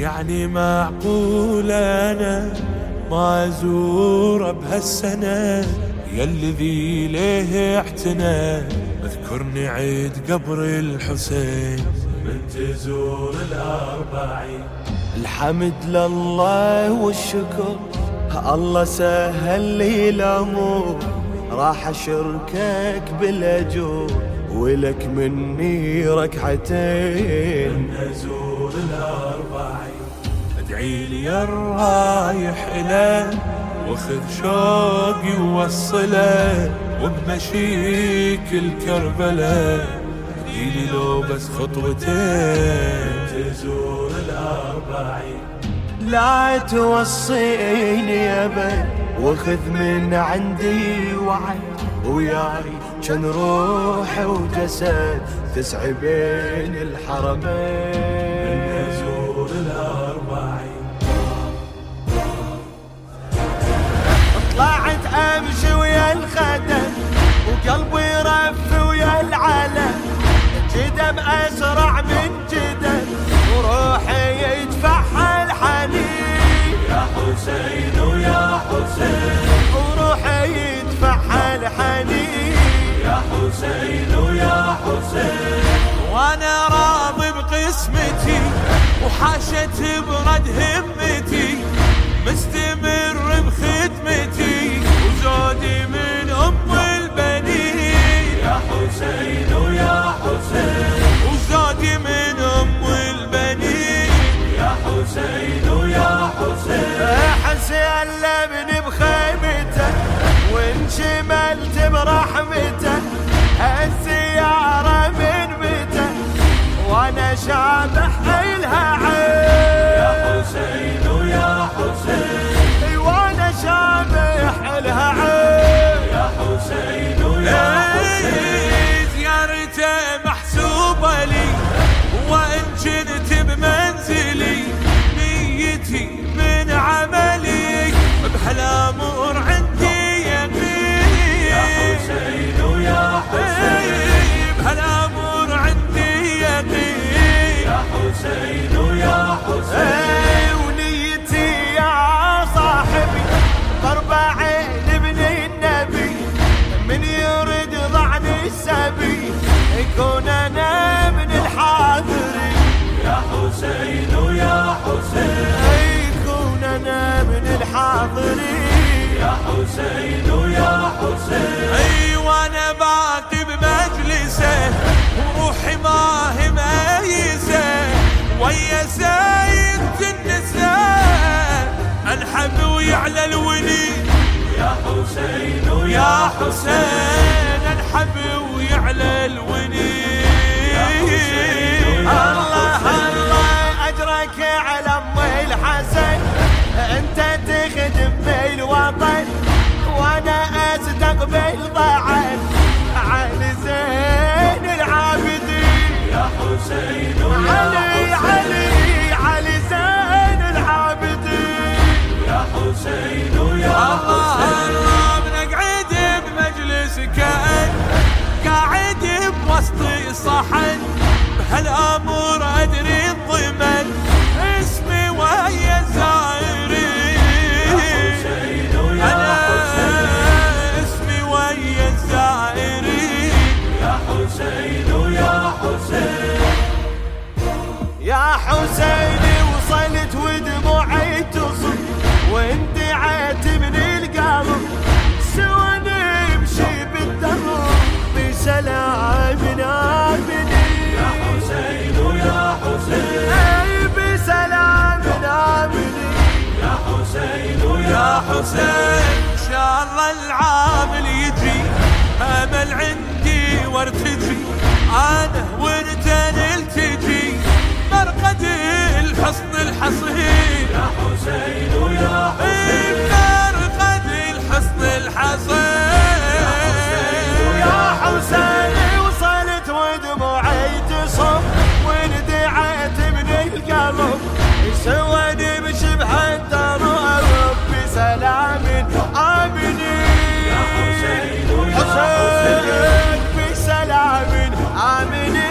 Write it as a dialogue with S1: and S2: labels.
S1: يعني معقول أنا ما أزور بهالسنة يا الذي ليه اعتنى اذكرني عيد قبر الحسين من تزور الأربعين.
S2: الحمد لله والشكر الله سهل لي الأمور راح أشركك بالأجور ولك مني ركعتين
S1: من أزور الأربعين. ادعي لي يا الرايح إله واخذ شوقي ووصله وبمشيك الكربلاء ادعيلي لو بس خطوتين تزور الأربعين.
S2: لا توصيني أبد واخذ من عندي وعد وياي كان روح وجسد تسعى بين الحرمين
S1: من أزور الأربعين.
S2: طلعت أمشي ويا الخدم وقلبي يرف ويا العلم جدم أسرع من جدم وروحي يدفعها الحنين
S1: يا حسين ويا حسين
S2: وروحي يدفعها الحنين
S1: يا حسين ويا حسين.
S2: وانا راضي بقسمتي وحاشت برد همتي مستمر بخدمتي وزودي من ام البنين
S1: يا حسين ويا حسين
S2: وزودي من ام البنين
S1: يا حسين ويا حسين.
S2: حسين لمني بخيمته وانشملت برحمته الزيارة من متى وانا شابح إلها عين
S1: يا حسين ويا حسين
S2: وانا شابح إلها عين
S1: يا حسين ويا حسين.
S2: زيارته محسوبة لي وإن كنت بمنزلي نيتي من عملي بهالأمور عندي يقين
S1: يا حسين ويا حسين
S2: بهالأمور عندي يقين
S1: يا حسين ويا حسين.
S2: ونيتي يا صاحبي ضرب عين ابن النبي من يريد ضعن السبي يكون انا من الحاضرين
S1: يا حسين ويا حسين
S2: يكون انا من الحاضرين
S1: يا حسين ويا حسين.
S2: وانا باقي بمجلسه وروحي ما هي ميزه ويا سيدة النساء الحب ويعلى الولي
S1: يا حسين ويا
S2: يا حسين الحب ويعلى الولي الله الله اجرك على ام الحسن انت تخدم بالوطن وانا استقبل ضعف علي زين العابدين
S1: يا حسين ويا
S2: علي علي علي زين العابدين
S1: يا حسين ويا
S2: الله
S1: حسين.
S2: الله بنقعد بمجلس كأن قاعد بوسط صحن بهالامور ادري الضمن اسمي ويا الزائرين
S1: حسين ويا
S2: انا
S1: حسين
S2: اسمي ويا الزائرين
S1: يا حسين ويا حسين.
S2: يا حسيني وصلت ودموعي تصب واندعيت من القلب سوى نمشي بالدرب بسلام آمنين
S1: يا حسين ويا حسين
S2: اي بسلام آمنين
S1: يا حسين ويا
S2: يا حسين ان شاء الله العام اللي يجي امل عندي وارتجي انا وانت نلتجي مرقد الحصن الحصين
S1: يا حسين ويا حسين
S2: مرقد الحصن الحصين يا حسين وصلت ودموعي تصب وندعيت من القلب سوى نمشي بهالدرب بسلام آمنين
S1: يا حسين ويا
S2: حسين بسلام آمنين